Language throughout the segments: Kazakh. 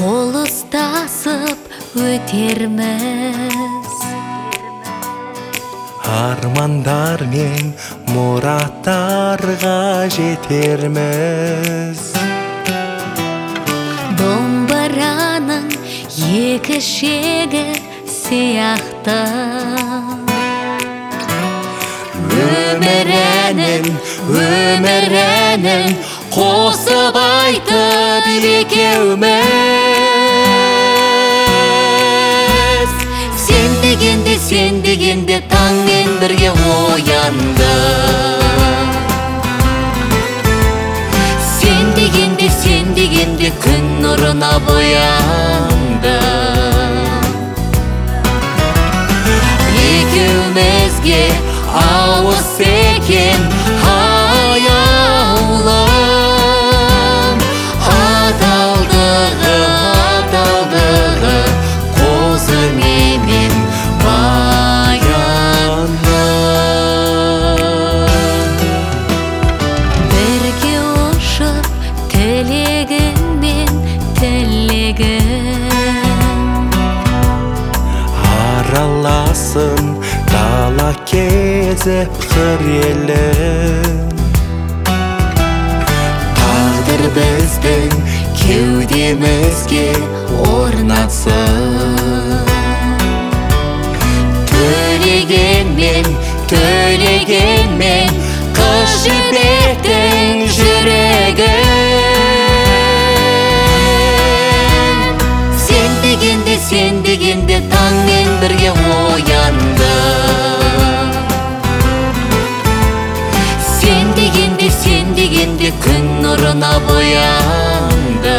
Қол ұстасып өтерміз. Армандар мен мұраттарға жетерміз. Домбыраның екі шегі сияқты, өмір әнін қосып айтып екеуміз. Сен дегенде таңмен бірге оянды. Сен дегенде күн нұрына боянды. Екеумізге ауыз екен аяулым. Адалдығы қозы менен баянды. Бірге ұшып тілегің мен тілегім, Араласын дала кезіп қыр елім. тағдыр біздің кеудемізге орнатсын. Төлегенмен қыз жібектің жүрегін. Сен дегенде таңмен бірге оянды. Сен дегенде күн нұрына боянды.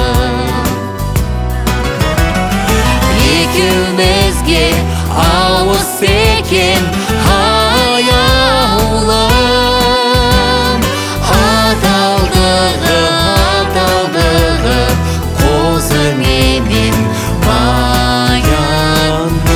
Екеумізге ауыз екен аяулым. Адалдығы қозы менен баянды.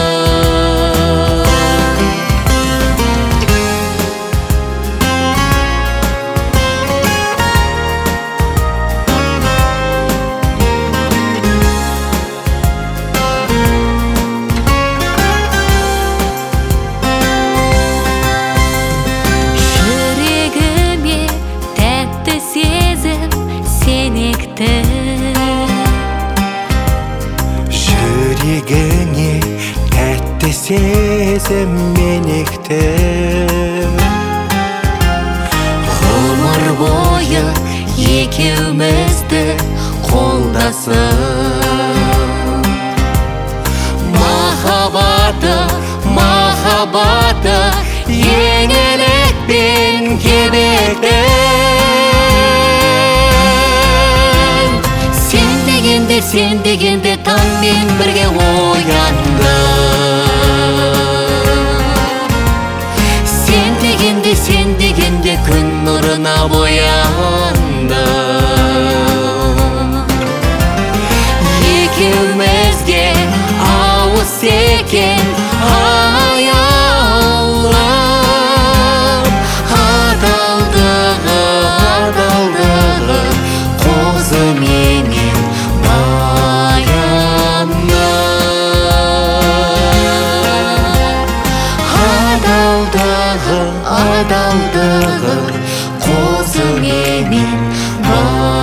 Жүрегіме тәтті сезім сенекті. Жүрегіңе тәтті сезім менекті. Ғұмыр бойы екеумізді қолдасын. Махаббаты еңілік пен кебектің. Сен дегенде таңмен бірге оянды. Сен дегенде күн нұрына боянды. Екеумізге ауыз екен аяулым. Адалдығы қозы менен баянды. Адалдығы қозы менен баянды.